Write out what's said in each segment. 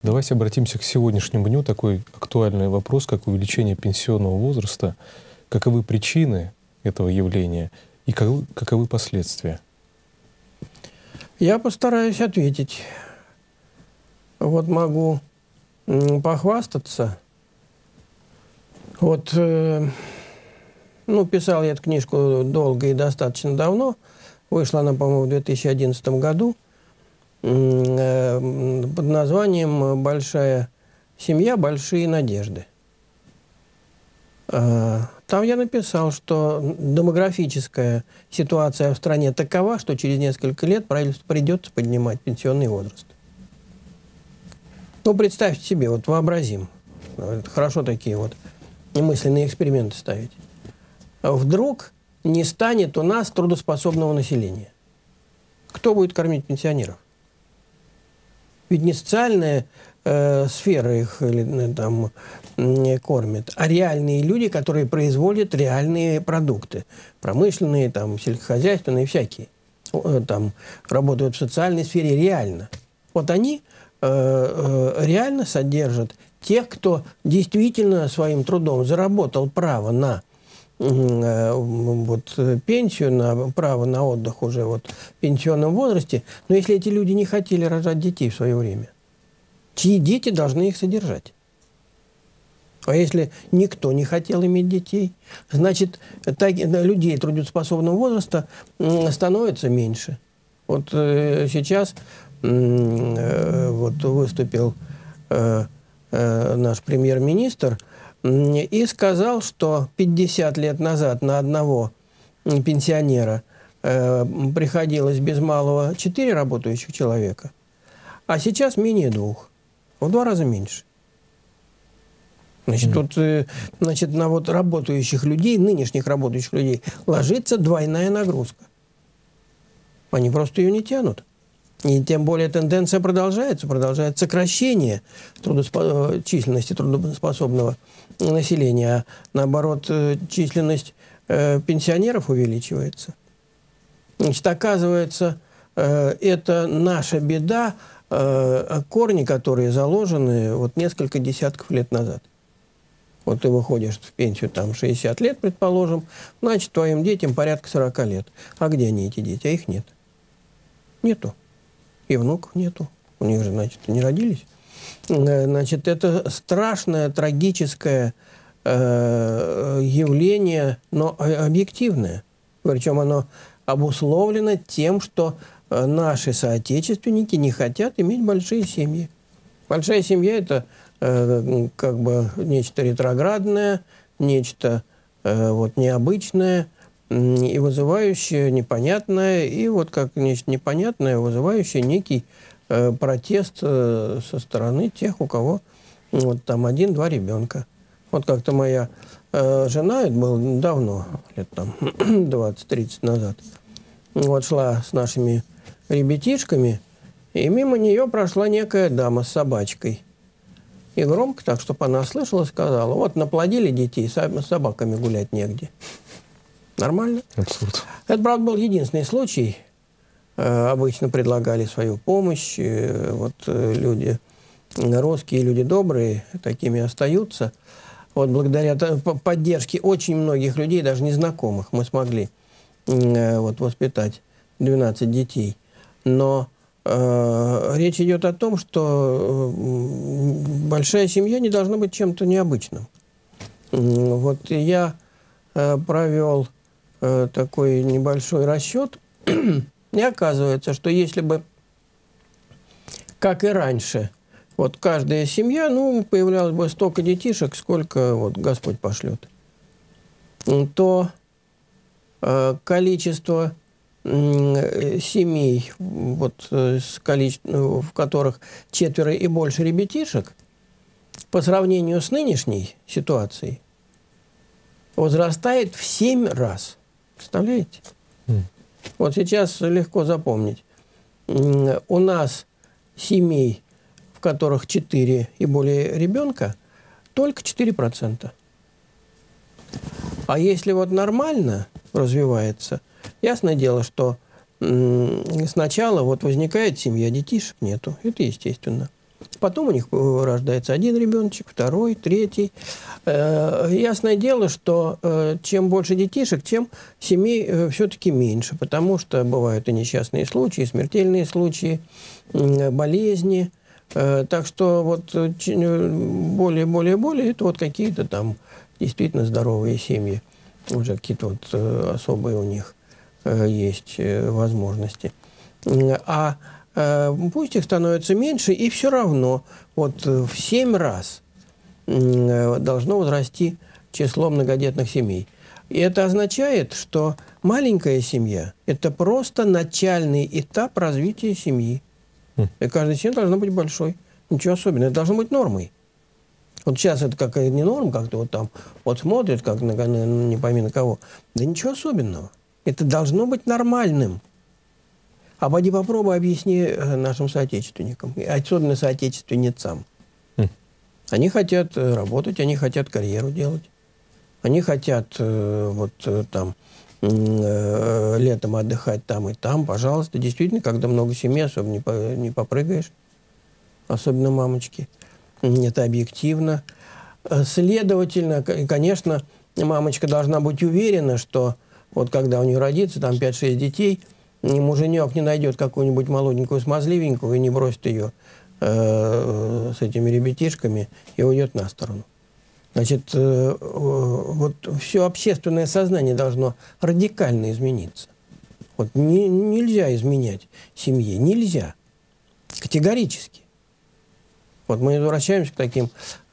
Давайте обратимся к сегодняшнему дню. Такой актуальный вопрос, как увеличение пенсионного возраста. Каковы причины этого явления и каковы последствия? Я постараюсь ответить. Вот могу похвастаться. Вот, писал я эту книжку долго и достаточно давно. Вышла она, по-моему, в 2011 году под названием «Большая семья. Большие надежды». Там я написал, что демографическая ситуация в стране такова, что через несколько лет правительству придется поднимать пенсионный возраст. Ну, представьте себе, вот вообразим. Хорошо такие вот мысленные эксперименты ставить. Вдруг не станет у нас трудоспособного населения. Кто будет кормить пенсионеров? Ведь не социальная сфера их там кормит, а реальные люди, которые производят реальные продукты. Промышленные, там, сельскохозяйственные, всякие. Там работают в социальной сфере реально. Вот они реально содержат тех, кто действительно своим трудом заработал право на пенсию, на право на отдых уже в пенсионном возрасте. Но если эти люди не хотели рожать детей в свое время, чьи дети должны их содержать? А если никто не хотел иметь детей, значит, людей трудоспособного возраста становится меньше. Вот сейчас выступил наш премьер-министр и сказал, что 50 лет назад на одного пенсионера приходилось без малого 4 работающих человека, а сейчас менее 2. В 2 раза меньше. Значит, тут на работающих людей, нынешних работающих людей, ложится двойная нагрузка. Они просто ее не тянут. И тем более тенденция продолжается сокращение численности трудоспособного населения, а наоборот, численность пенсионеров увеличивается. Значит, оказывается, это наша беда, корни, которые заложены несколько десятков лет назад. Вот ты выходишь в пенсию, там, 60 лет, предположим, значит, твоим детям порядка 40 лет. А где они, эти дети? А их нет. Нету. И внуков нету. У них же, значит, не родились. Значит, это страшное, трагическое явление, но объективное. Причем оно обусловлено тем, что наши соотечественники не хотят иметь большие семьи. Большая семья – это как бы нечто ретроградное, нечто необычное и вызывающее непонятное, и как нечто непонятное, вызывающее некий протест со стороны тех, у кого там 1-2 ребенка. Вот как-то моя жена, это было давно, лет там 20-30 назад, шла с нашими ребятишками, и мимо нее прошла некая дама с собачкой. И громко, так, чтобы она слышала, сказала: вот наплодили детей, с собаками гулять негде. Нормально? Абсолютно. Это, правда, был единственный случай. Обычно предлагали свою помощь. Люди русские, люди добрые, такими остаются. Благодаря поддержке очень многих людей, даже незнакомых, мы смогли воспитать 12 детей. Но речь идет о том, что большая семья не должна быть чем-то необычным. Я провел такой небольшой расчет, и оказывается, что если бы, как и раньше, каждая семья, появлялось бы столько детишек, сколько Господь пошлет, то количество семей, в которых 4 и больше ребятишек, по сравнению с нынешней ситуацией, возрастает в 7 раз. Представляете? Сейчас легко запомнить. У нас семей, в которых 4 и более ребенка, только 4%. А если нормально развивается, ясное дело, что сначала возникает семья, детишек нету. Это естественно. потом у них рождается один ребеночек, второй, третий. Ясное дело, что чем больше детишек, тем семей все-таки меньше, потому что бывают и несчастные случаи, и смертельные случаи, болезни. Так что вот более, это вот какие-то там действительно здоровые семьи. Уже какие-то вот особые у них есть возможности. А пусть их становится меньше, и все равно вот в 7 раз должно возрасти число многодетных семей. И это означает, что маленькая семья – это просто начальный этап развития семьи. И каждая семья должна быть большой. Ничего особенного. Это должно быть нормой. Вот сейчас это как не норма, как-то вот там вот смотрят, как не пойми на кого. Да ничего особенного. Это должно быть нормальным. А поди попробуй объясни нашим соотечественникам, особенно соотечественницам. Они хотят работать, они хотят карьеру делать. Они хотят там летом отдыхать там и там. Пожалуйста, действительно, когда много семей, особо не попрыгаешь. Особенно мамочки. Это объективно. Следовательно, конечно, мамочка должна быть уверена, что вот когда у нее родится там 5-6 детей, муженек не найдет какую-нибудь молоденькую, смазливенькую и не бросит ее с этими ребятишками и уйдет на сторону. Значит, вот все общественное сознание должно радикально измениться. Вот нельзя изменять семье, нельзя. Категорически. Вот мы возвращаемся к таким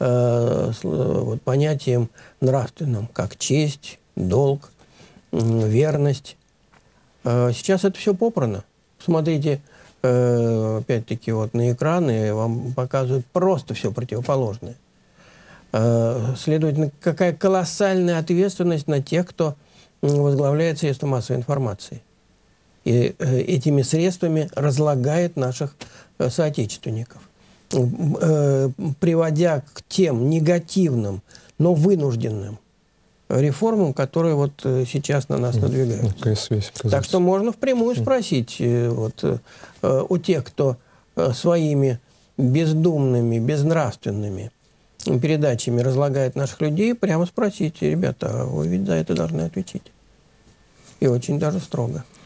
вот понятиям нравственным, как честь, долг, верность. Сейчас это все попрано. Смотрите, опять-таки, вот на экраны вам показывают просто все противоположное. Следовательно, какая колоссальная ответственность на тех, кто возглавляет средства массовой информации. И этими средствами разлагает наших соотечественников, приводя к тем негативным, но вынужденным реформам, которые вот сейчас на нас надвигаются. Какая связь, так что можно впрямую спросить у тех, кто своими бездумными, безнравственными передачами разлагает наших людей, прямо спросить: ребята, вы ведь за это должны отвечать. И очень даже строго.